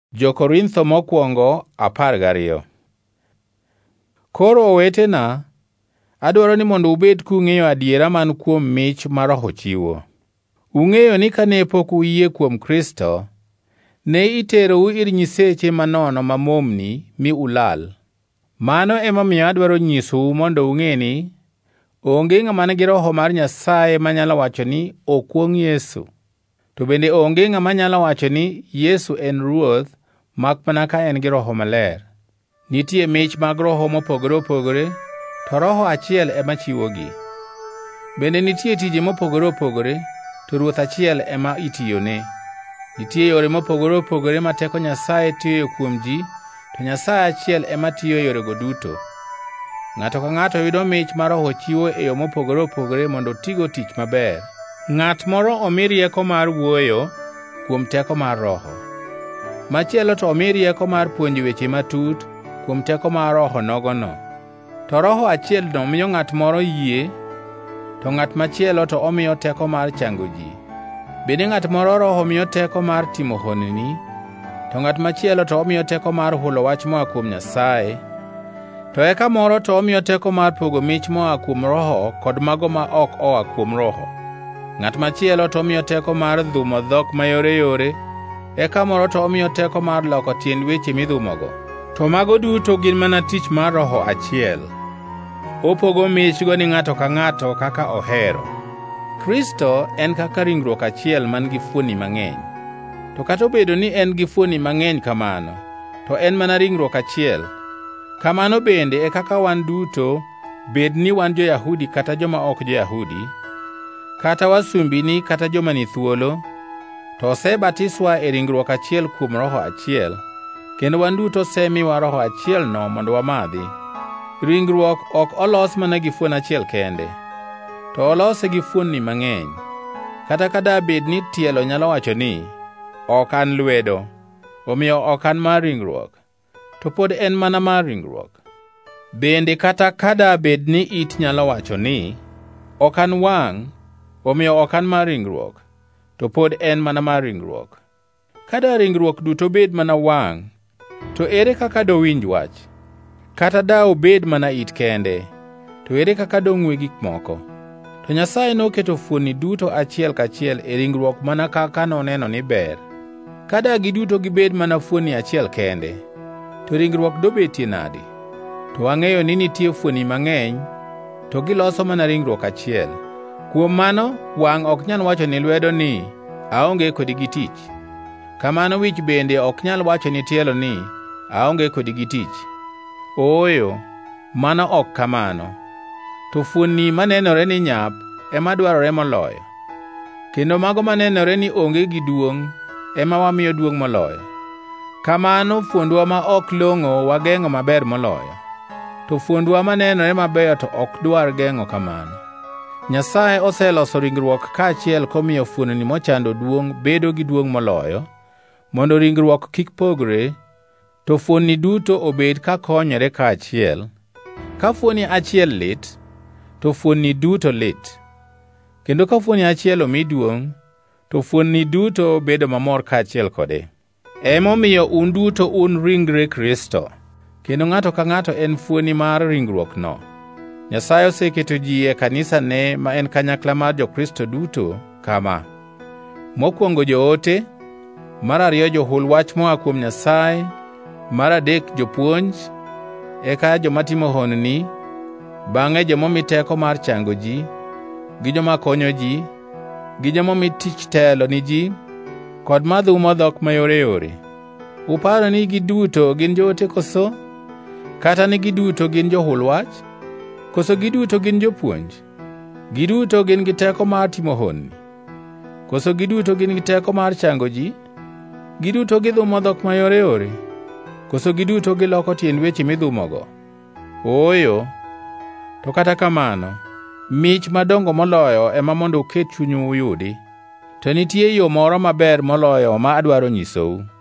Jo-Korintho mokwongo 12. Koro owetena, adwaro ni mondo ubed kung'eyo adiera man kuom mich ma Roho chiwo. Ung'eyo ni kane pok uyie kuom Kristo, ne iterou ir nyiseche manono mamomni mi ulal. Mano emomiyo adwaro nyisou mondo ung'e ni onge ng'ama nigi Roho mar Nyasaye manyalo wacho ni okwongʼ Yesu. To bende onge ng'ama nyalo wacho ni Yesu en Ruoth mak mana ka en gi Roho Maler. Nitie mich mag Roho mopogore opogore, to Roho achiel ema chiwogi. Bende nitie tije mopogore opogore, to Ruoth achiel ema itiyone. Nitie yore mopogore opogore ma teko Nyasaye tiyo kuom ji, to Nyasaye achiel ema tiyo yorego duto. Ng'ato ka ng'ato yudo mich ma Roho chiwo e yo mopogore opogore mondo otigo tich maber. Ng'at moro omi rieko mar wuoyo kuom teko mar Roho. Machielo to omi rieko mar puonjo weche matut kuom teko mar Roho nogono. To Roho achielno miyo ng'at moro yie, to ng'at machielo to omiyo teko mar chango ji. Bende ng'at moro Roho miyo teko mar timo honni, to ng'at machielo to omiyo teko mar hulo wach moa kuom Nyasaye. To eka moro to omiyo teko mar pogo mich moa kuom Roho kod mago ma ok oa kuom Roho. Ng'at machielo to omiyo teko mar dhumo dhok mayoreyore, eka moro to omiyo teko mar loko tiend weche midhumogo. To mago duto gin mana tich mar Roho achiel. Opogo michgo ni ng'ato ka ng'ato kaka ohero. Kristo en kaka ringruok achiel man gi fuoni mang'eny. To kata obedo ni en gi fuoni mang'eny kamano, to en mana ringruok achiel. Kamano bende e kaka wan duto, bed ni wan jo-Yahudi kata joma ok jo-Yahudi, kata wasumbini kata joma ni thuolo, to osebatiswa e ringruok achiel kuom Roho achiel, kendo wan duto osemiwa Roho achielno mondo wamadhi. Ringruok ok olos mana gi fuon achiel kende, to olose gi fuonni mang'eny. Kata kada bed ni tielo nyalo wacho ni, ok an lwedo, omiyo ok an mar ringruok, to pod en mana mar ringruok. Bende kata kada bed ni it nyalo wacho ni, ok an wangʼ, omiyo ok an mar ringruok, to pod en mana mar ringruok. Kada ringruok duto bed mana wangʼ, to ere kaka dowinj wach? Kata da obed mana it kende, to ere kaka dong'we gik moko? To Nyasaye noketo fuoni duto achiel kachiel e ringruok mana kaka noneno ni ber. Kada giduto gibed mana fuoni achiel kende, to ringruok dobetie nade? To wang'eyo ni nitie fuoni mang'eny, to giloso mana ringruok achiel. Kuom mano, wangʼ ok nyal wacho ni lwedo ni, aonge kodi gi tich. Kamano wich bende ok nyal wacho ni tielo ni, aonge kodi gi tich. Ooyo, mano ok kamano. To fuonni manenore ni nyap ema dwarore moloyo. Kendo mago manenore ni onge gi duongʼ ema wamiyo duongʼ moloyo. Kamano fuondwa ma ok long'o wageng'o maber moloyo. To fuondwa manenore mabeyo to ok dwar geng'o kamano. Nyasaye oseloso ringruok kaachiel komiyo fuonni mochando duongʼ bedo gi duongʼ moloyo, mondo ringruok kik pogre, to fuonni duto obed ka konyore kaachiel. Ka fuoni achiel lit, to fuonni duto lit. Kendo ka fuoni achiel omi duongʼ, to fuonni duto bedo mamor kaachiel kode. Emomiyo un duto un ringre Kristo, kendo ng'ato ka ng'ato en fuoni mar ringruokno. Nyasaye oseketo ji e kanisane ma en kanyakla mar jo-Kristo duto kama: mokwongo joote, mar ariyo johul wach moa kuom Nyasaye, mar adek jopuonj, eka joma timo honni, bang'e jomomi teko mar chango ji, gi joma konyo ji, gi jomomi tich telo ni ji, kod madhumo dhok mayoreyore. Uparo ni giduto gin joote koso? Kata ni giduto gin johul wach? Koso giduto gin jopuonj? Giduto gin gi teko mar timo honni? Koso giduto gin gi teko mar chango ji? Giduto gidhumo dhok mayoreyore? Koso giduto giloko tiend weche midhumogo? Ooyo, to kata kamano, mich madongo moloyo ema mondo uket chunyu uyudi. To nitie yo moro maber moloyo ma adwaro nyisou.